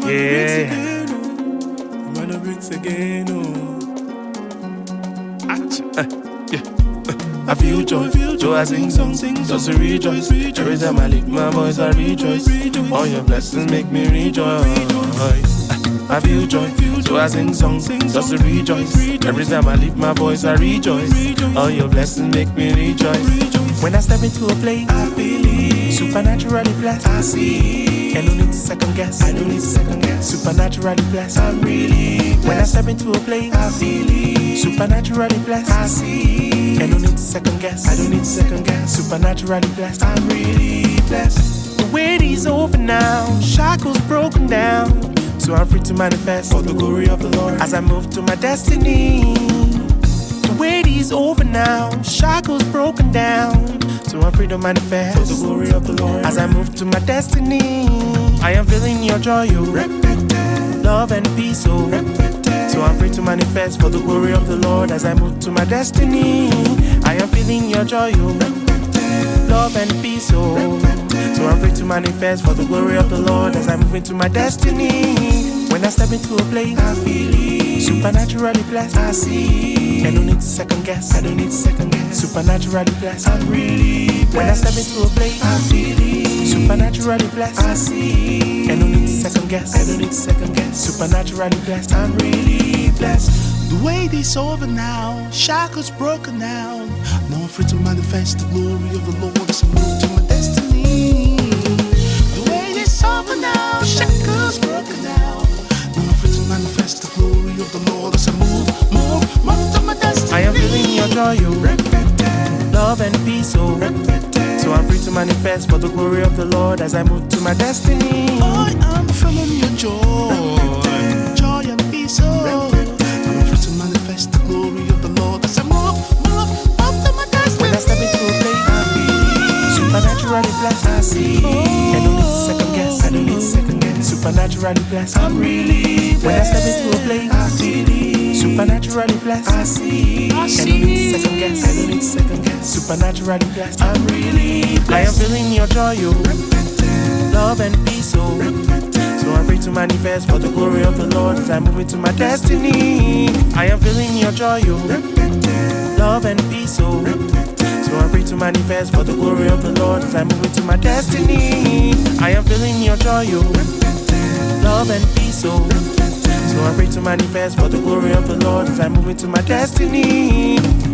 Yeah. Wanna rinse again, Yeah. I feel joy, joy I sing songs, just to rejoice. Every time I lift my voice, I rejoice. All your blessings make me rejoice. I feel joy, joy I sing songs, just to rejoice. Every time I lift my voice, I rejoice. All your blessings make me rejoice. When I step into a place, I feel it. Supernaturally blessed, I see. And no need to second guess, I don't need to second guess. Supernaturally blessed, I'm really blessed. When I step into a place, I feel it. Supernaturally blessed, I see. And no need to second guess, I don't need to second guess. Supernaturally blessed, I'm really blessed. The wait is over now, shackles broken down, so I'm free to manifest for the glory of the Lord as I move to my destiny. The wait is over now, shackles broken down, so I'm free to manifest for the glory of the Lord as I move to my destiny. I am feeling your joy, oh, love and peace, oh, so I'm free to manifest for the glory of the Lord as I move to my destiny. I am feeling your joy, oh, love and peace, oh, so I'm free to manifest for the glory of the Lord as I move into my destiny. When I step into a place, I feel it. Supernaturally blessed, I see. And no need to second guess, I don't need to second guess. Supernaturally blessed, I'm really blessed. When I step into a place, I feel it. Supernaturally blessed, I see. And no need to second guess, I don't need to second guess. Supernaturally blessed, I'm really blessed. The wait is over now, shackles broken down. Now I'm free to manifest the glory of the Lord as I move to my destiny. The wait is over now, shackles broken down. Now I'm free to manifest the glory of the Lord as I move to my destiny. I am feeling your joy, oh, love and peace, oh, so I'm free to manifest for the glory of the Lord as I move to my destiny. I am feeling your joy and peace, oh. I'm free to manifest the glory of the Lord as I move to my destiny. When I step into a place, I feel supernaturally blessed, I see. And no need to second guess, I don't need to second guess. Supernaturally blessed, I'm really blessed. When I step into a place, I feel it. Supernaturally blessed, I see. And no need to second guess, I don't need to second guess. Supernaturally blessed, I'm really blessed. I am feeling your joy, oh, love and peace, oh, so I'm free to manifest for the glory of the Lord as I move into my destiny. I am feeling your joy, oh, love and peace, oh, so I'm free to manifest for the glory of the Lord as I move into my destiny. I am feeling your joy, oh, love and peace, oh, so I'm free to manifest for the glory of the Lord as I move into my destiny.